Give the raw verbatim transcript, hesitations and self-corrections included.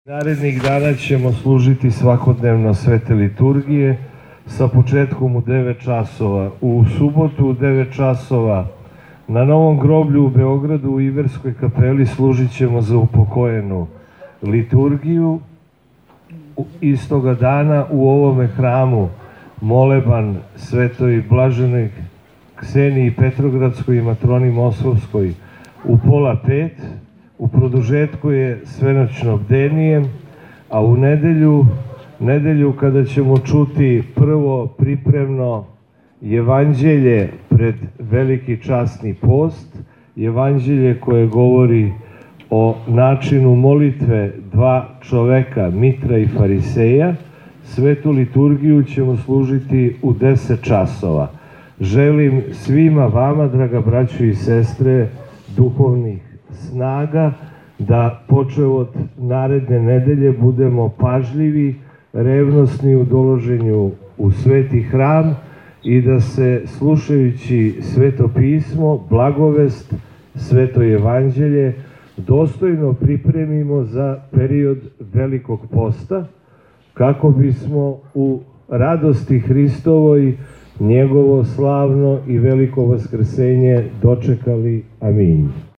Narednih dana ćemo služiti svakodnevno svete liturgije sa početkom u devet časova. U subotu u devet časova na Novom groblju u Beogradu u Iverskoj kapeli služit ćemo za upokojenu liturgiju. Istoga dana u ovome hramu moleban Svetoj Blaženoj Kseniji Petrogradskoj i Matroni Moskovskoj u pola pet. U produžetku je svenoćno bdenije, a u nedelju, nedelju kada ćemo čuti prvo pripremno evanđelje pred veliki časni post, evanđelje koje govori o načinu molitve dva čoveka, Mitra i Fariseja, svetu liturgiju ćemo služiti u deset časova. Želim svima vama, draga braćo i sestre, duhovnih snaga, da počev od naredne nedelje budemo pažljivi, revnosni u dolaženju u sveti hram i da se slušajući sveto pismo, blagovest, sveto evanđelje, dostojno pripremimo za period velikog posta, kako bismo u radosti Hristovoj njegovo slavno i veliko vaskrsenje dočekali. Amin.